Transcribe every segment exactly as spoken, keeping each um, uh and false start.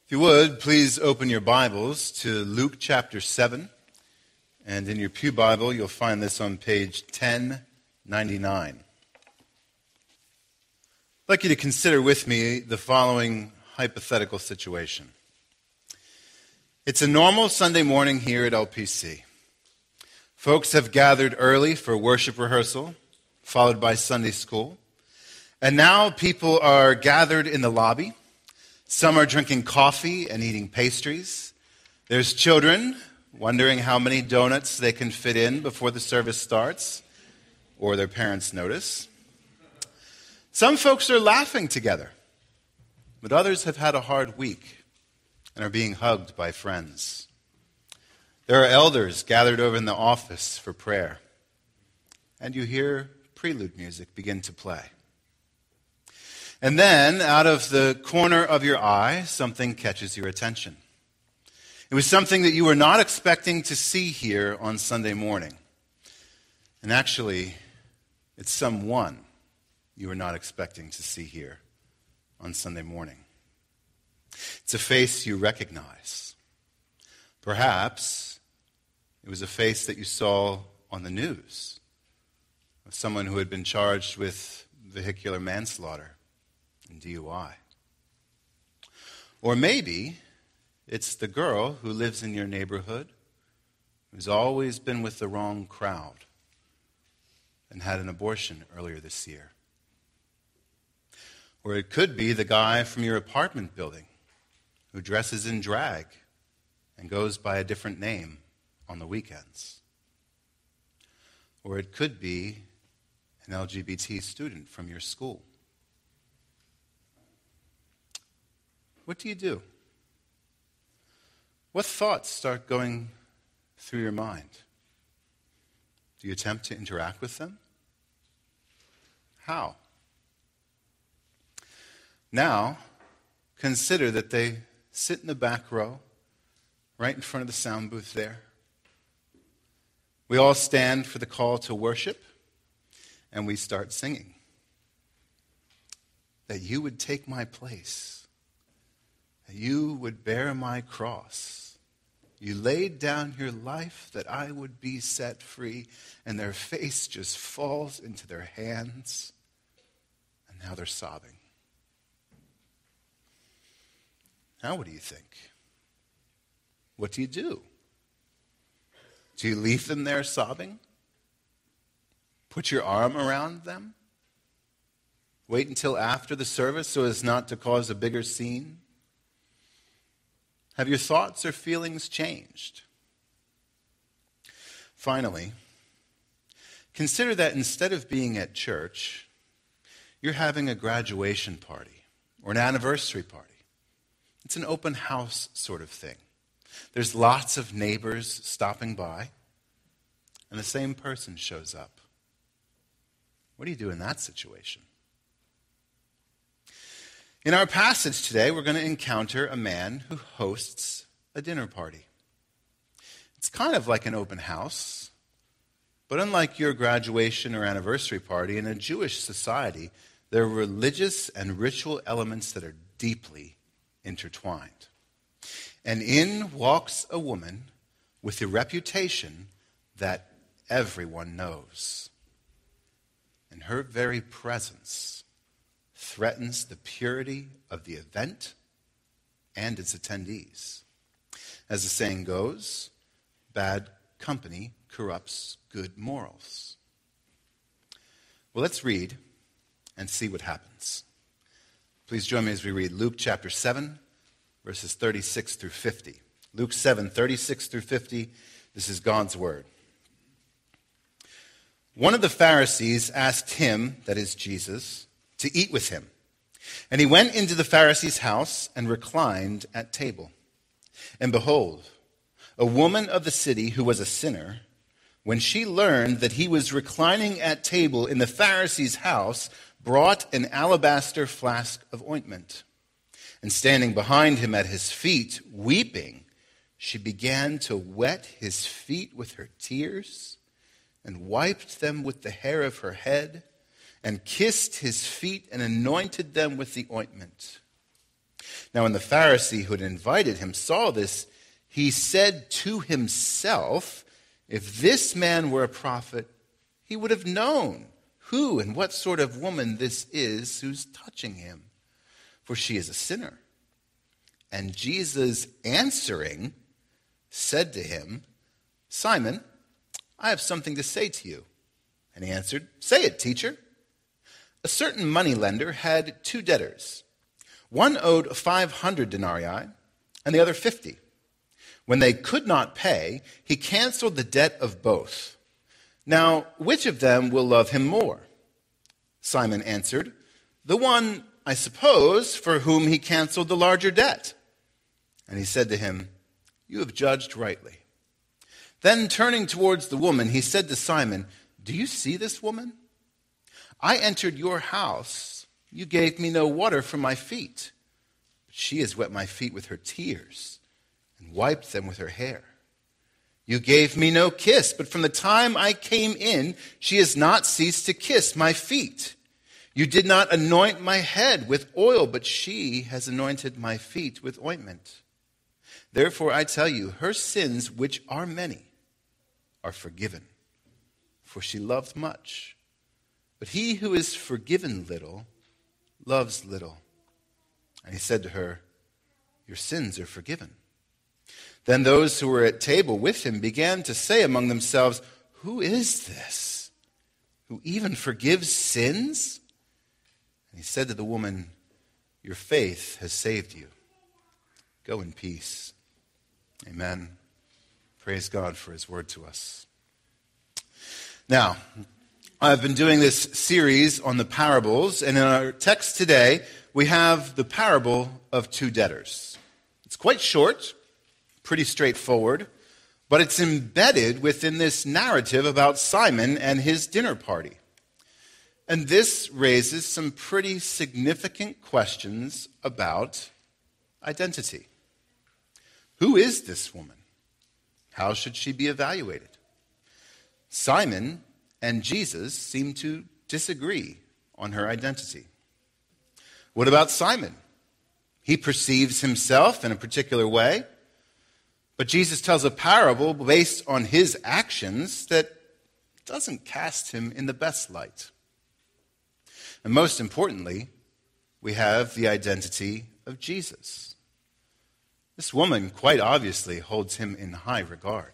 If you would, please open your Bibles to Luke chapter seven. And in your pew Bible, you'll find this on page ten ninety-nine. I'd like you to consider with me the following hypothetical situation. It's a normal Sunday morning here at L P C. Folks have gathered early for worship rehearsal, followed by Sunday school. And now people are gathered in the lobby. Some are drinking coffee and eating pastries. There's children wondering how many donuts they can fit in before the service starts, or their parents notice. Some folks are laughing together, but others have had a hard week and are being hugged by friends. There are elders gathered over in the office for prayer, and you hear prelude music begin to play. And then, out of the corner of your eye, something catches your attention. It was something that you were not expecting to see here on Sunday morning. And actually, it's someone you were not expecting to see here on Sunday morning. It's a face you recognize. Perhaps it was a face that you saw on the news of someone who had been charged with vehicular manslaughter and D U I. Or maybe it's the girl who lives in your neighborhood who's always been with the wrong crowd and had an abortion earlier this year. Or it could be the guy from your apartment building who dresses in drag and goes by a different name on the weekends. Or it could be an L G B T student from your school. What do you do? What thoughts start going through your mind? Do you attempt to interact with them? How? Now, consider that they sit in the back row, right in front of the sound booth there. We all stand for the call to worship, and we start singing. That you would take my place. That you would bear my cross. You laid down your life that I would be set free, and their face just falls into their hands, and now they're sobbing. Now what do you think? What do you do? Do you leave them there sobbing? Put your arm around them? Wait until after the service so as not to cause a bigger scene? Have your thoughts or feelings changed? Finally, consider that instead of being at church, you're having a graduation party or an anniversary party. It's an open house sort of thing. There's lots of neighbors stopping by, and the same person shows up. What do you do in that situation? In our passage today, we're going to encounter a man who hosts a dinner party. It's kind of like an open house, but unlike your graduation or anniversary party, in a Jewish society, there are religious and ritual elements that are deeply intertwined. And in walks a woman with a reputation that everyone knows. And her very presence threatens the purity of the event and its attendees. As the saying goes, bad company corrupts good morals. Well, let's read and see what happens. Please join me as we read Luke chapter seven, verses thirty-six through fifty. Luke seven, thirty-six through fifty. This is God's word. One of the Pharisees asked him, that is Jesus, to eat with him. And he went into the Pharisee's house and reclined at table. And behold, a woman of the city who was a sinner, when she learned that he was reclining at table in the Pharisee's house, brought an alabaster flask of ointment. And standing behind him at his feet, weeping, she began to wet his feet with her tears and wiped them with the hair of her head and kissed his feet and anointed them with the ointment. Now when the Pharisee who had invited him saw this, he said to himself, if this man were a prophet, he would have known who and what sort of woman this is who's touching him, for she is a sinner. And Jesus answering said to him, Simon, I have something to say to you. And he answered, say it, teacher. A certain moneylender had two debtors. One owed five hundred denarii and the other fifty. When they could not pay, he canceled the debt of both. Now, which of them will love him more? Simon answered, the one, I suppose, for whom he canceled the larger debt. And he said to him, you have judged rightly. Then turning towards the woman, he said to Simon, do you see this woman? I entered your house. You gave me no water for my feet. But she has wet my feet with her tears and wiped them with her hair. You gave me no kiss, but from the time I came in, she has not ceased to kiss my feet. You did not anoint my head with oil, but she has anointed my feet with ointment. Therefore I tell you, her sins, which are many, are forgiven, for she loved much. But he who is forgiven little loves little. And he said to her, your sins are forgiven. Then those who were at table with him began to say among themselves, who is this who even forgives sins? And he said to the woman, your faith has saved you. Go in peace. Amen. Praise God for his word to us. Now, I've been doing this series on the parables, and in our text today, we have the parable of two debtors. It's quite short, pretty straightforward, but it's embedded within this narrative about Simon and his dinner party. And this raises some pretty significant questions about identity. Who is this woman? How should she be evaluated? Simon and Jesus seem to disagree on her identity. What about Simon? He perceives himself in a particular way, but Jesus tells a parable based on his actions that doesn't cast him in the best light. And most importantly, we have the identity of Jesus. This woman quite obviously holds him in high regard.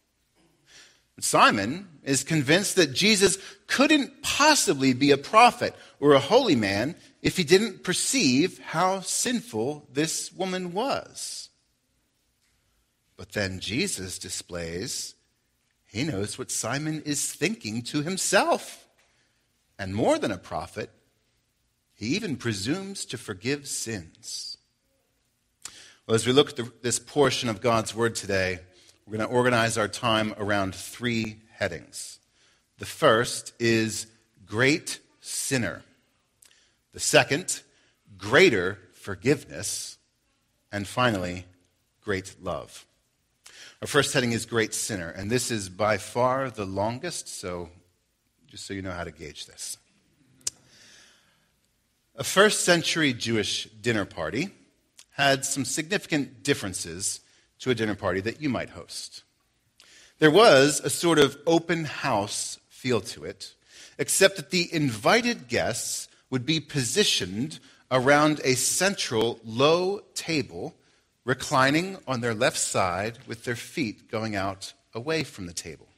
Simon is convinced that Jesus couldn't possibly be a prophet or a holy man if he didn't perceive how sinful this woman was. But then Jesus displays he knows what Simon is thinking to himself. And more than a prophet, he even presumes to forgive sins. Well, as we look at the, this portion of God's word today, we're going to organize our time around three headings. The first is great sinner. The second, greater forgiveness. And finally, great love. Our first heading is great sinner, and this is by far the longest, so just so you know how to gauge this. A first century Jewish dinner party had some significant differences to a dinner party that you might host. There was a sort of open house feel to it, except that the invited guests would be positioned around a central low table, reclining on their left side with their feet going out away from the table.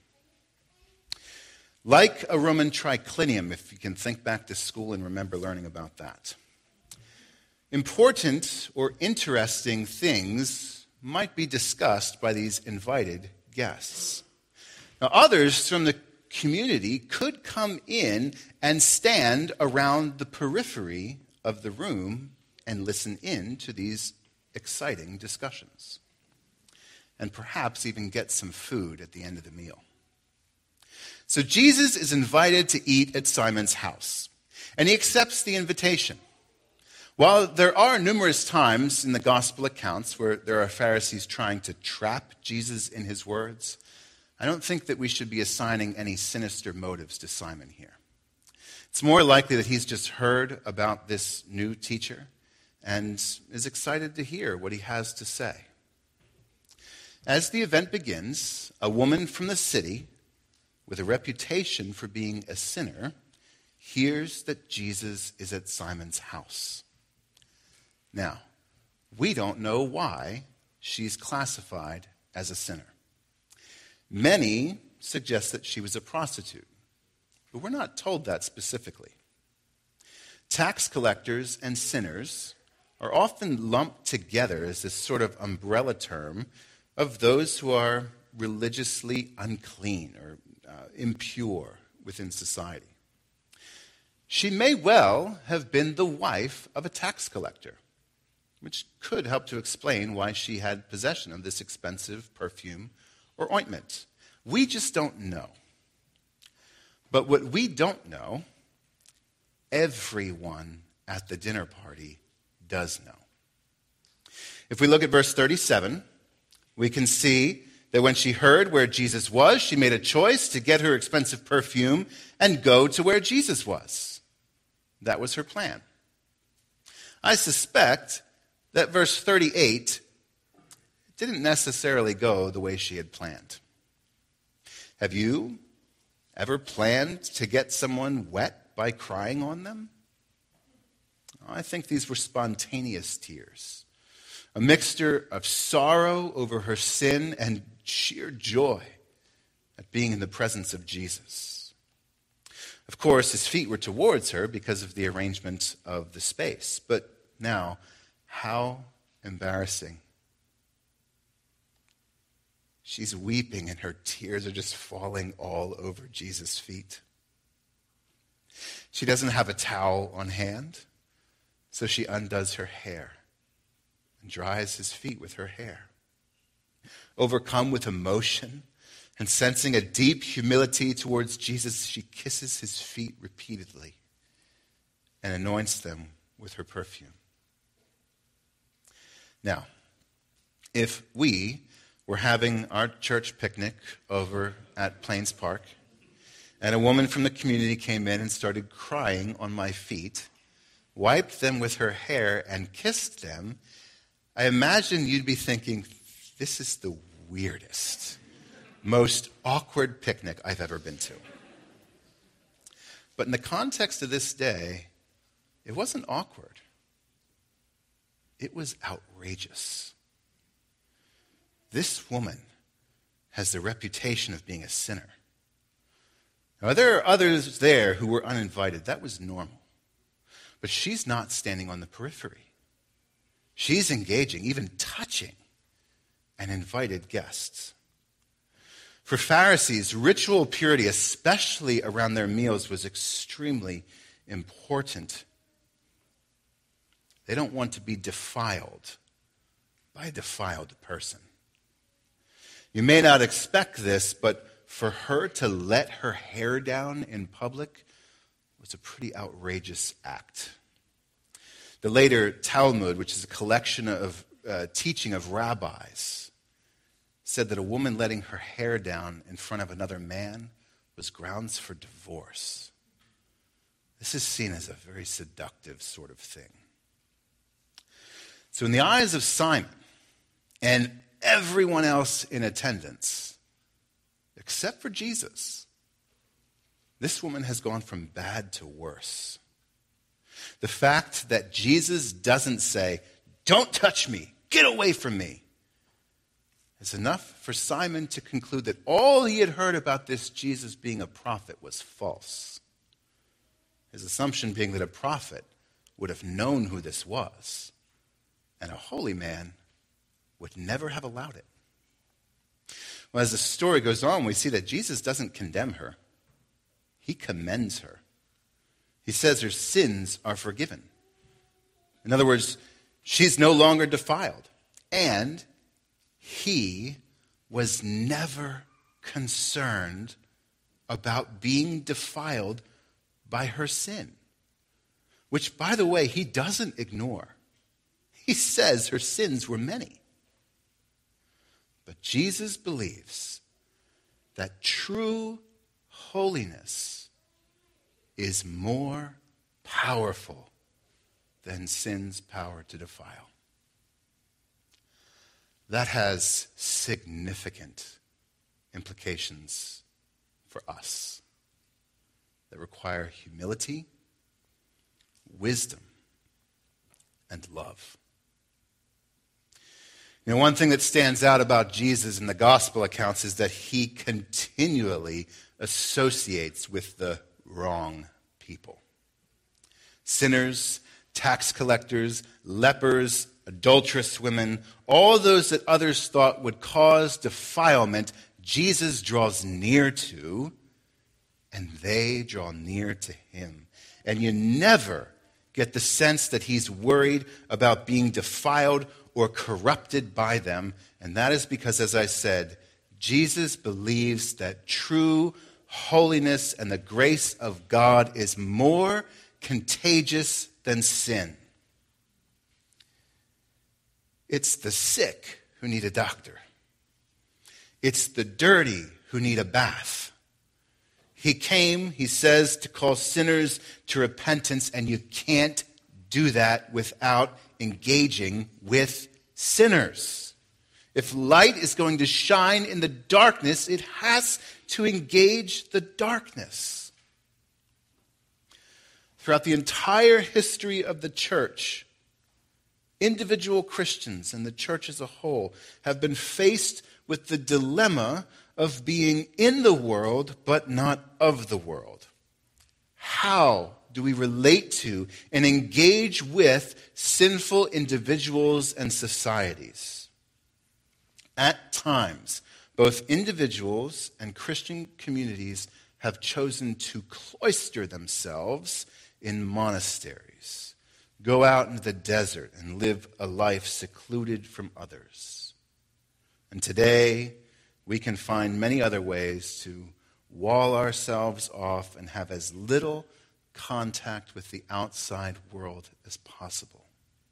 Like a Roman triclinium, if you can think back to school and remember learning about that. Important or interesting things might be discussed by these invited guests. Now, others from the community could come in and stand around the periphery of the room and listen in to these exciting discussions, and perhaps even get some food at the end of the meal. So Jesus is invited to eat at Simon's house, and he accepts the invitation. While there are numerous times in the gospel accounts where there are Pharisees trying to trap Jesus in his words, I don't think that we should be assigning any sinister motives to Simon here. It's more likely that he's just heard about this new teacher, and is excited to hear what he has to say. As the event begins, a woman from the city with a reputation for being a sinner hears that Jesus is at Simon's house. Now, we don't know why she's classified as a sinner. Many suggest that she was a prostitute, but we're not told that specifically. Tax collectors and sinners are often lumped together as this sort of umbrella term of those who are religiously unclean or uh, impure within society. She may well have been the wife of a tax collector, which could help to explain why she had possession of this expensive perfume or ointment. We just don't know. But what we don't know, everyone at the dinner party does know. If we look at verse thirty-seven, we can see that when she heard where Jesus was, she made a choice to get her expensive perfume and go to where Jesus was. That was her plan. I suspect that verse thirty-eight didn't necessarily go the way she had planned. Have you ever planned to get someone wet by crying on them? I think these were spontaneous tears, a mixture of sorrow over her sin and sheer joy at being in the presence of Jesus. Of course, his feet were towards her because of the arrangement of the space. But now, how embarrassing. She's weeping and her tears are just falling all over Jesus' feet. She doesn't have a towel on hand, so she undoes her hair and dries his feet with her hair. Overcome with emotion and sensing a deep humility towards Jesus, she kisses his feet repeatedly and anoints them with her perfume. Now, if we were having our church picnic over at Plains Park, and a woman from the community came in and started crying on my feet, wiped them with her hair, and kissed them, I imagine you'd be thinking, this is the weirdest, most awkward picnic I've ever been to. But in the context of this day, it wasn't awkward. It was outrageous. This woman has the reputation of being a sinner. Now, there are others there who were uninvited. That was normal. But she's not standing on the periphery. She's engaging, even touching, an invited guests. For Pharisees, ritual purity, especially around their meals, was extremely important. They don't want to be defiled by a defiled person. You may not expect this, but for her to let her hair down in public was a pretty outrageous act. The later Talmud, which is a collection of uh, teaching of rabbis, said that a woman letting her hair down in front of another man was grounds for divorce. This is seen as a very seductive sort of thing. So in the eyes of Simon and everyone else in attendance, except for Jesus, this woman has gone from bad to worse. The fact that Jesus doesn't say, "Don't touch me, get away from me," is enough for Simon to conclude that all he had heard about this Jesus being a prophet was false. His assumption being that a prophet would have known who this was, and a holy man would never have allowed it. Well, as the story goes on, we see that Jesus doesn't condemn her. He commends her. He says her sins are forgiven. In other words, she's no longer defiled. And he was never concerned about being defiled by her sin, which, by the way, he doesn't ignore. He says her sins were many. But Jesus believes that true holiness is more powerful than sin's power to defile. That has significant implications for us that require humility, wisdom, and love. You know, one thing that stands out about Jesus in the gospel accounts is that he continually associates with the wrong people. Sinners, tax collectors, lepers, adulterous women, all those that others thought would cause defilement, Jesus draws near to, and they draw near to him. And you never get the sense that he's worried about being defiled or corrupted by them. And that is because, as I said, Jesus believes that true holiness and the grace of God is more contagious than sin. It's the sick who need a doctor. It's the dirty who need a bath. He came, he says, to call sinners to repentance, and you can't do that without engaging with sinners. If light is going to shine in the darkness, it has to engage the darkness. Throughout the entire history of the church, individual Christians and the church as a whole have been faced with the dilemma of being in the world but not of the world. How do we relate to and engage with sinful individuals and societies? At times, both individuals and Christian communities have chosen to cloister themselves in monasteries, go out into the desert and live a life secluded from others. And today, we can find many other ways to wall ourselves off and have as little contact with the outside world as possible.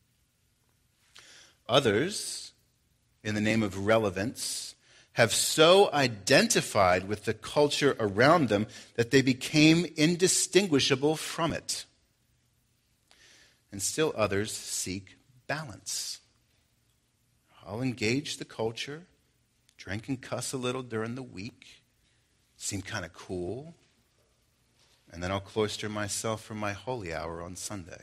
Others, in the name of relevance, have so identified with the culture around them that they became indistinguishable from it. And still others seek balance. I'll engage the culture, drink and cuss a little during the week, seem kind of cool, and then I'll cloister myself for my holy hour on Sunday.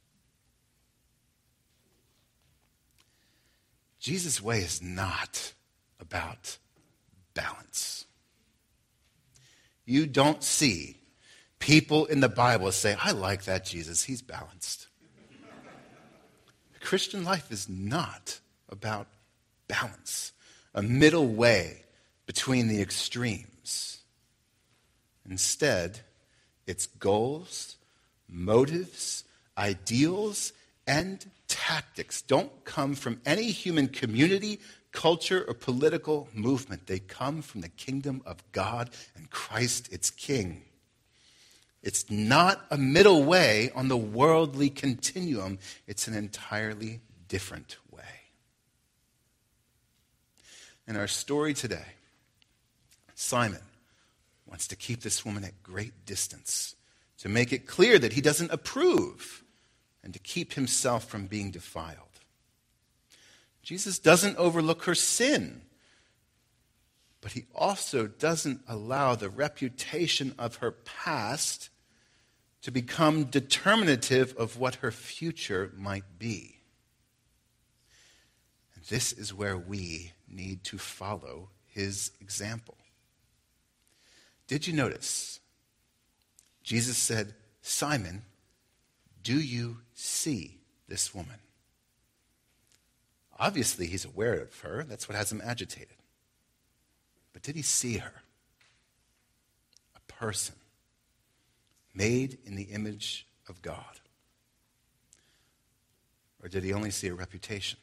Jesus' way is not about balance. You don't see people in the Bible say, I like that Jesus, he's balanced. The Christian life is not about balance, a middle way between the extremes. Instead, its goals, motives, ideals, and tactics don't come from any human community, culture, or political movement. They come from the kingdom of God and Christ, its King. It's not a middle way on the worldly continuum. It's an entirely different way. In our story today, Simon wants to keep this woman at great distance, to make it clear that he doesn't approve, and to keep himself from being defiled. Jesus doesn't overlook her sin, but he also doesn't allow the reputation of her past to become determinative of what her future might be. And this is where we need to follow his example. Did you notice? Jesus said, Simon, do you see this woman? Obviously, he's aware of her. That's what has him agitated. But did he see her? A person made in the image of God. Or did he only see a reputation?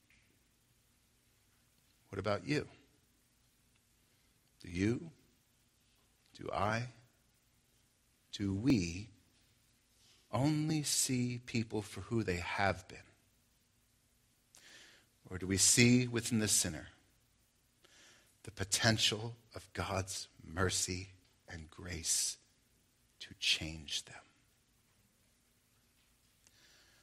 What about you? Do you, do I, do we only see people for who they have been? Or do we see within the sinner the potential of God's mercy and grace to change them?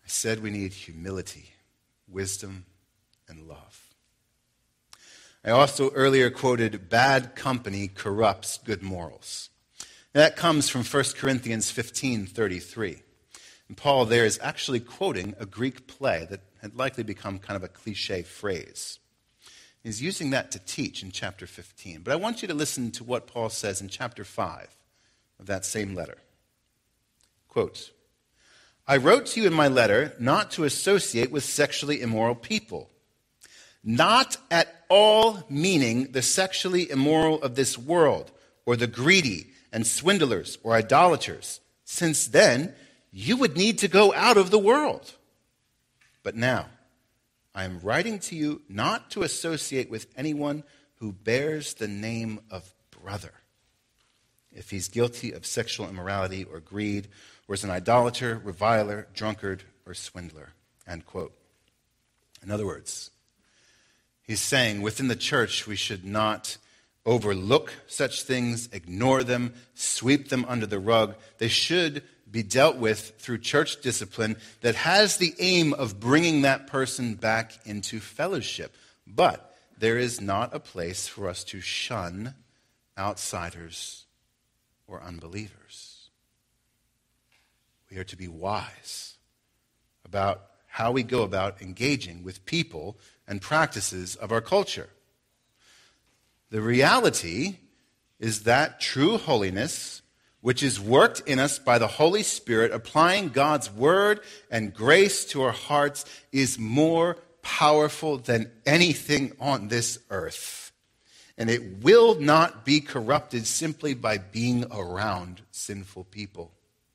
I said we need humility, wisdom, and love. I also earlier quoted, bad company corrupts good morals. That comes from First Corinthians fifteen thirty-three. And Paul there is actually quoting a Greek play that had likely become kind of a cliche phrase. He's using that to teach in chapter fifteen. But I want you to listen to what Paul says in chapter five of that same letter. Quote, I wrote to you in my letter not to associate with sexually immoral people, not at all meaning the sexually immoral of this world, or the greedy and swindlers or idolaters, since then you would need to go out of the world. But now, I am writing to you not to associate with anyone who bears the name of brother, if he's guilty of sexual immorality or greed, or is an idolater, reviler, drunkard, or swindler. End quote. In other words, he's saying within the church we should not overlook such things, ignore them, sweep them under the rug. They should be dealt with through church discipline that has the aim of bringing that person back into fellowship. But there is not a place for us to shun outsiders or unbelievers. We are to be wise about how we go about engaging with people and practices of our culture. The reality is that true holiness, which is worked in us by the Holy Spirit, applying God's word and grace to our hearts, is more powerful than anything on this earth. And it will not be corrupted simply by being around sinful people.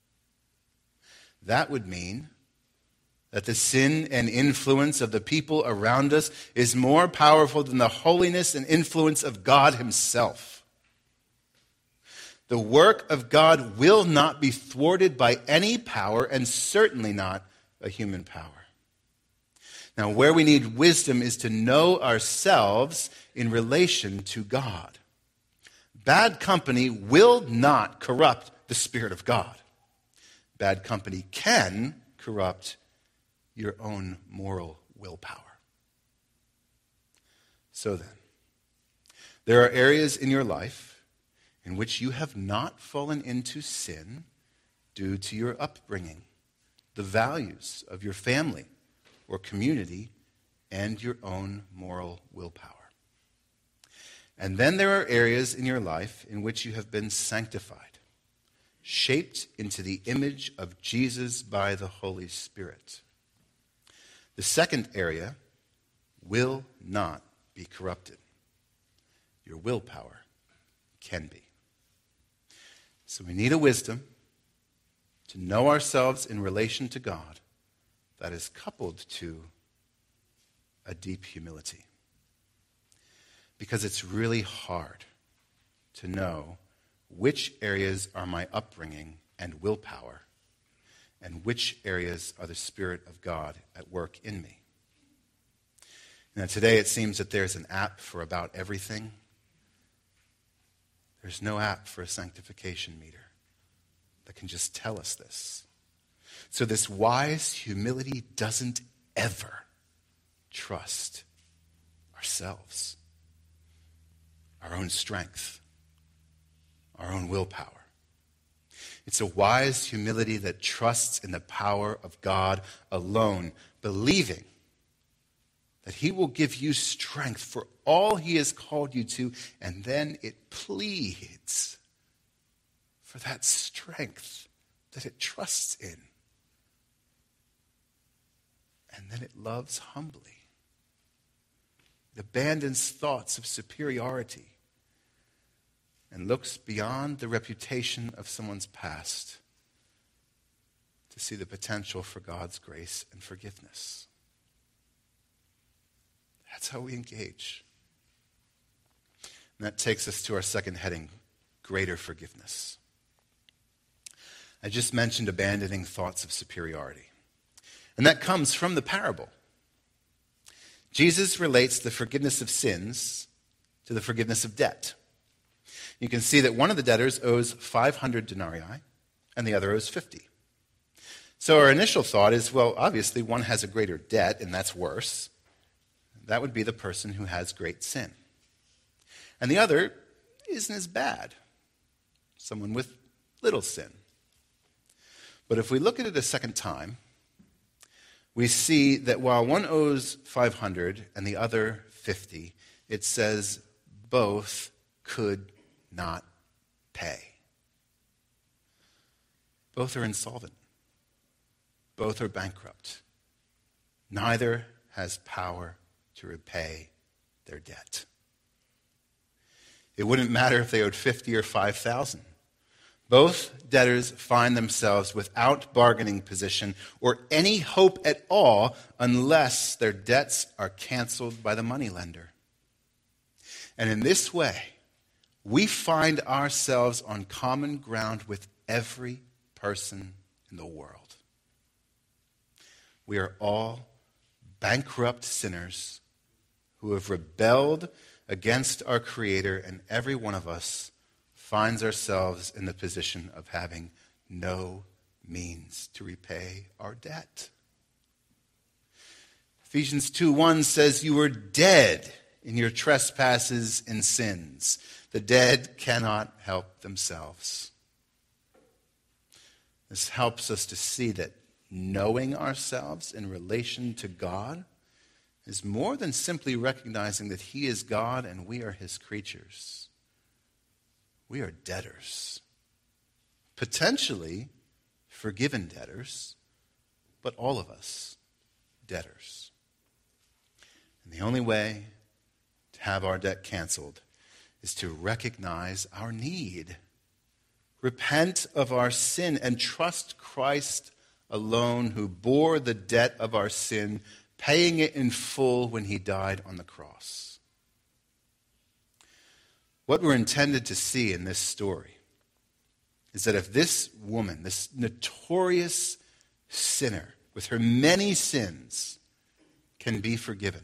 That would mean that the sin and influence of the people around us is more powerful than the holiness and influence of God himself. The work of God will not be thwarted by any power, and certainly not a human power. Now, where we need wisdom is to know ourselves in relation to God. Bad company will not corrupt the Spirit of God. Bad company can corrupt your own moral willpower. So then, there are areas in your life in which you have not fallen into sin due to your upbringing, the values of your family or community, and your own moral willpower. And then there are areas in your life in which you have been sanctified, shaped into the image of Jesus by the Holy Spirit. The second area will not be corrupted. Your willpower can be. So we need a wisdom to know ourselves in relation to God that is coupled to a deep humility. Because it's really hard to know which areas are my upbringing and willpower, and which areas are the Spirit of God at work in me. Now, today it seems that there's an app for about everything. There's no app for a sanctification meter that can just tell us this. So this wise humility doesn't ever trust ourselves, our own strength, our own willpower. It's a wise humility that trusts in the power of God alone, believing that he will give you strength for all he has called you to, and then it pleads for that strength that it trusts in. And then it loves humbly. It abandons thoughts of superiority and looks beyond the reputation of someone's past to see the potential for God's grace and forgiveness. That's how we engage. And that takes us to our second heading, greater forgiveness. I just mentioned abandoning thoughts of superiority. And that comes from the parable. Jesus relates the forgiveness of sins to the forgiveness of debt. You can see that one of the debtors owes five hundred denarii and the other owes fifty. So our initial thought is, well, obviously one has a greater debt, and that's worse. That would be the person who has great sin. And the other isn't as bad, someone with little sin. But if we look at it a second time, we see that while one owes five hundred and the other fifty, it says both could not pay. Both are insolvent. Both are bankrupt. Neither has power to repay their debt. It wouldn't matter if they owed fifty or five thousand. Both debtors find themselves without bargaining position or any hope at all unless their debts are canceled by the moneylender. And in this way, we find ourselves on common ground with every person in the world. We are all bankrupt sinners who have rebelled against our Creator, and every one of us finds ourselves in the position of having no means to repay our debt. Ephesians two one says, "You were dead in your trespasses and sins." The dead cannot help themselves. This helps us to see that knowing ourselves in relation to God is more than simply recognizing that He is God and we are His creatures. We are debtors, potentially forgiven debtors, but all of us debtors. And the only way to have our debt canceled is to recognize our need, repent of our sin, and trust Christ alone, who bore the debt of our sin, paying it in full when He died on the cross. What we're intended to see in this story is that if this woman, this notorious sinner with her many sins, can be forgiven,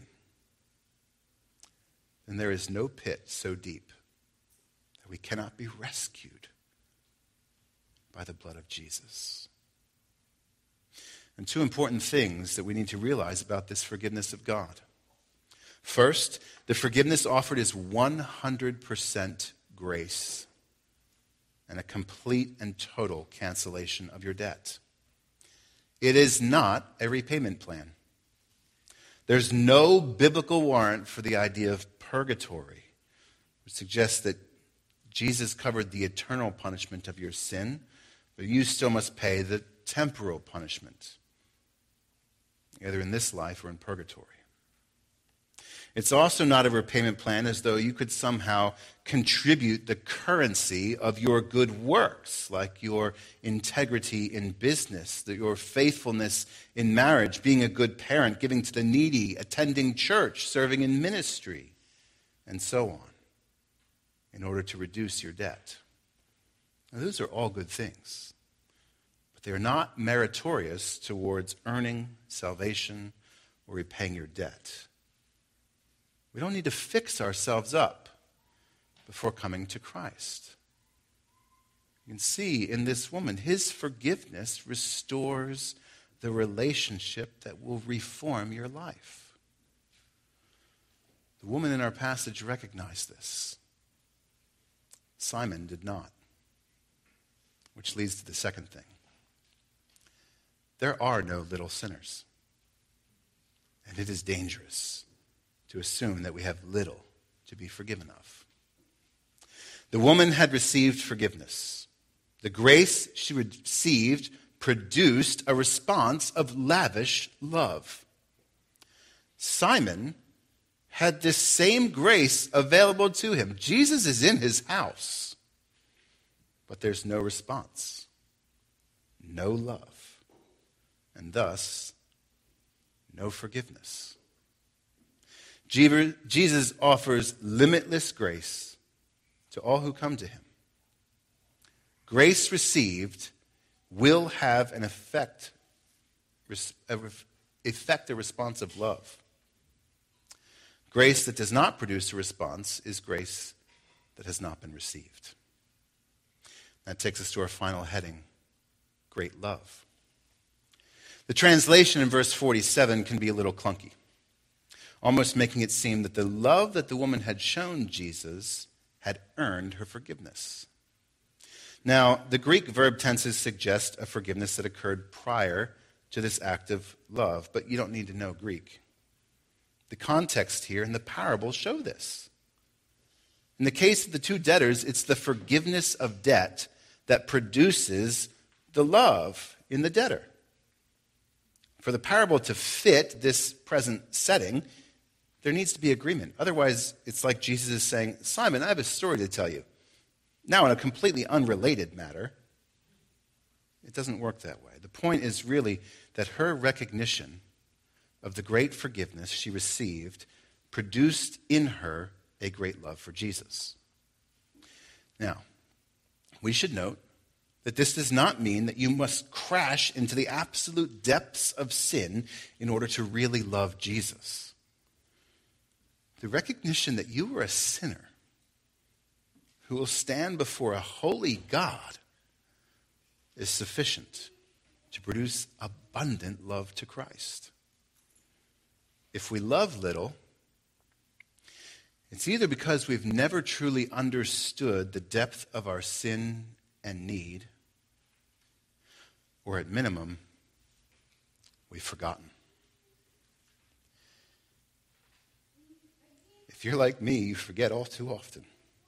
then there is no pit so deep that we cannot be rescued by the blood of Jesus. And two important things that we need to realize about this forgiveness of God. First, the forgiveness offered is one hundred percent grace and a complete and total cancellation of your debt. It is not a repayment plan. There's no biblical warrant for the idea of purgatory, which suggests that Jesus covered the eternal punishment of your sin, but you still must pay the temporal punishment, either in this life or in purgatory. It's also not a repayment plan as though you could somehow contribute the currency of your good works, like your integrity in business, your faithfulness in marriage, being a good parent, giving to the needy, attending church, serving in ministry, and so on, in order to reduce your debt. Now, those are all good things, but they are not meritorious towards earning salvation or repaying your debt. We don't need to fix ourselves up before coming to Christ. You can see in this woman, His forgiveness restores the relationship that will reform your life. The woman in our passage recognized this. Simon did not, which leads to the second thing. There are no little sinners, and it is dangerous to assume that we have little to be forgiven of. The woman had received forgiveness. The grace she received produced a response of lavish love. Simon had this same grace available to him. Jesus is in his house, but there's no response, no love, and thus no forgiveness. Jesus offers limitless grace to all who come to Him. Grace received will have an effect, effect a response of love. Grace that does not produce a response is grace that has not been received. That takes us to our final heading, great love. The translation in verse forty-seven can be a little clunky, almost making it seem that the love that the woman had shown Jesus had earned her forgiveness. Now, the Greek verb tenses suggest a forgiveness that occurred prior to this act of love, but you don't need to know Greek. The context here and the parable show this. In the case of the two debtors, it's the forgiveness of debt that produces the love in the debtor. For the parable to fit this present setting, there needs to be agreement. Otherwise, it's like Jesus is saying, Simon, I have a story to tell you. Now, in a completely unrelated matter, it doesn't work that way. The point is really that her recognition of the great forgiveness she received produced in her a great love for Jesus. Now, we should note that this does not mean that you must crash into the absolute depths of sin in order to really love Jesus. The recognition that you are a sinner who will stand before a holy God is sufficient to produce abundant love to Christ. If we love little, it's either because we've never truly understood the depth of our sin and need, or at minimum, we've forgotten. If you're like me, you forget all too often.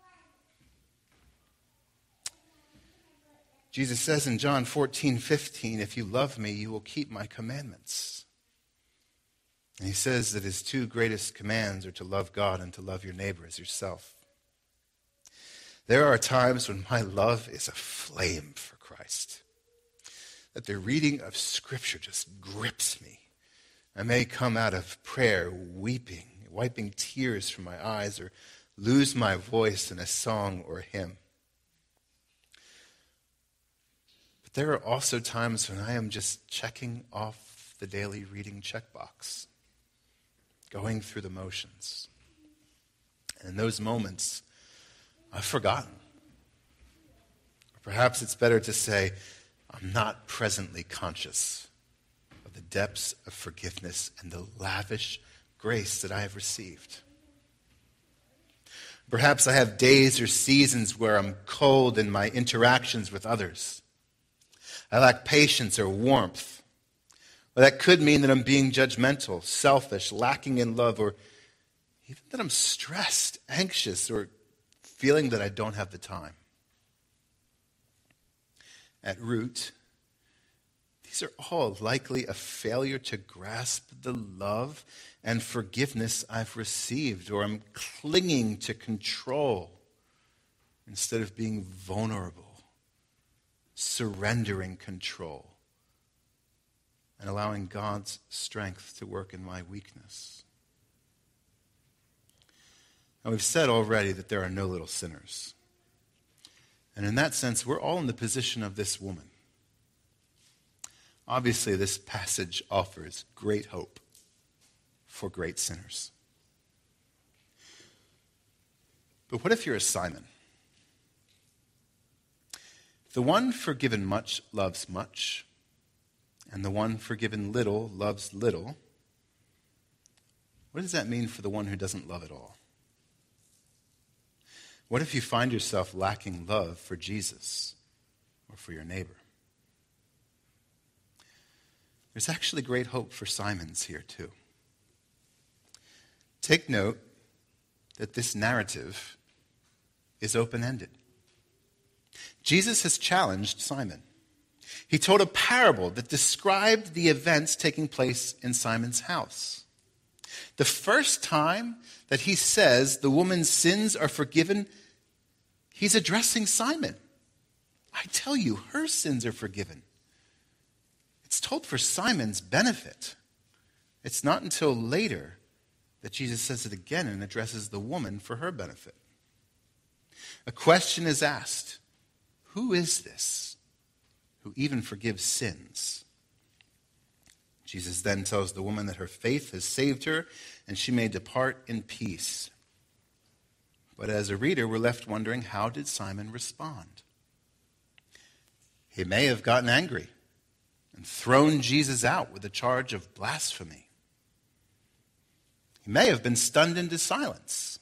Jesus says in John fourteen fifteen, if you love me, you will keep my commandments. And he says that his two greatest commands are to love God and to love your neighbor as yourself. There are times when my love is aflame for Christ, that the reading of Scripture just grips me. I may come out of prayer weeping, wiping tears from my eyes, or lose my voice in a song or a hymn. But there are also times when I am just checking off the daily reading checkbox, going through the motions. And in those moments, I've forgotten. Or perhaps it's better to say, I'm not presently conscious of the depths of forgiveness and the lavish grace that I have received. Perhaps I have days or seasons where I'm cold in my interactions with others. I lack patience or warmth. Or that could mean that I'm being judgmental, selfish, lacking in love, or even that I'm stressed, anxious, or feeling that I don't have the time. At root, these are all likely a failure to grasp the love and forgiveness I've received, or I'm clinging to control instead of being vulnerable, surrendering control, and allowing God's strength to work in my weakness. Now, we've said already that there are no little sinners. And in that sense, we're all in the position of this woman. Obviously, this passage offers great hope for great sinners. But what if you're a Simon? The one forgiven much loves much, and the one forgiven little loves little. What does that mean for the one who doesn't love at all? What if you find yourself lacking love for Jesus or for your neighbor? There's actually great hope for Simons here too. Take note that this narrative is open-ended. Jesus has challenged Simon. He told a parable that described the events taking place in Simon's house. The first time that he says the woman's sins are forgiven, he's addressing Simon. I tell you, her sins are forgiven. It's told for Simon's benefit. It's not until later that Jesus says it again and addresses the woman for her benefit. A question is asked, who is this who even forgives sins? Jesus then tells the woman that her faith has saved her and she may depart in peace. But as a reader, we're left wondering, how did Simon respond? He may have gotten angry and thrown Jesus out with a charge of blasphemy. He may have been stunned into silence.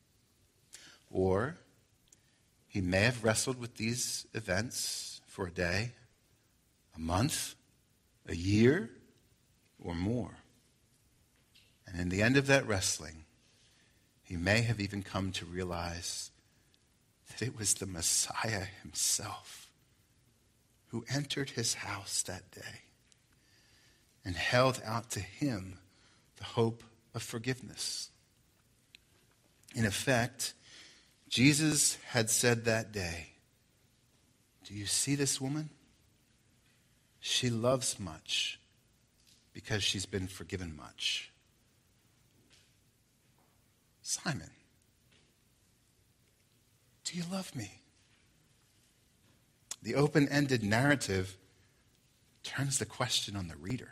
Or he may have wrestled with these events for a day, a month, a year, or more. And in the end of that wrestling, he may have even come to realize that it was the Messiah himself who entered his house that day and held out to him the hope of forgiveness. In effect, Jesus had said that day, "Do you see this woman? She loves much because she's been forgiven much. Simon, do you love me?" The open-ended narrative turns the question on the reader.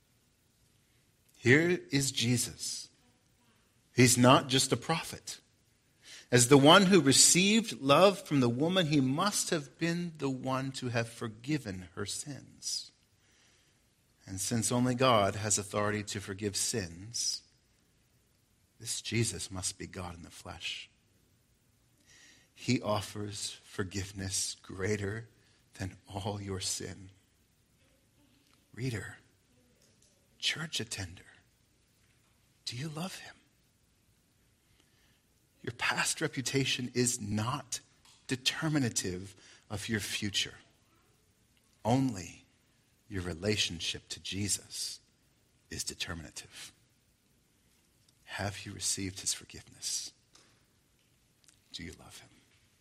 Here is Jesus. He's not just a prophet. As the one who received love from the woman, he must have been the one to have forgiven her sins. And since only God has authority to forgive sins, this Jesus must be God in the flesh. He offers forgiveness greater than all your sin. Reader, church attender, do you love him? Your past reputation is not determinative of your future. Only your relationship to Jesus is determinative. Have you received his forgiveness? Do you love him?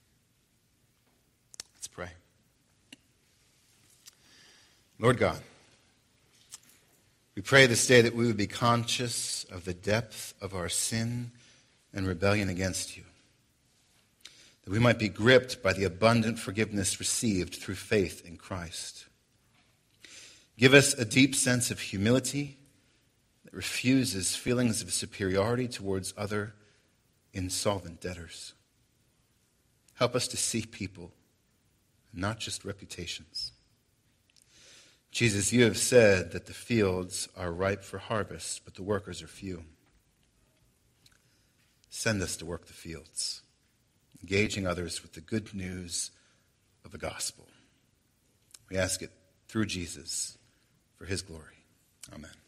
Let's pray. Lord God, we pray this day that we would be conscious of the depth of our sin and rebellion against you, that we might be gripped by the abundant forgiveness received through faith in Christ. Give us a deep sense of humility that refuses feelings of superiority towards other insolvent debtors. Help us to see people, not just reputations. Jesus, you have said that the fields are ripe for harvest, but the workers are few. Send us to work the fields, engaging others with the good news of the gospel. We ask it through Jesus for his glory. Amen.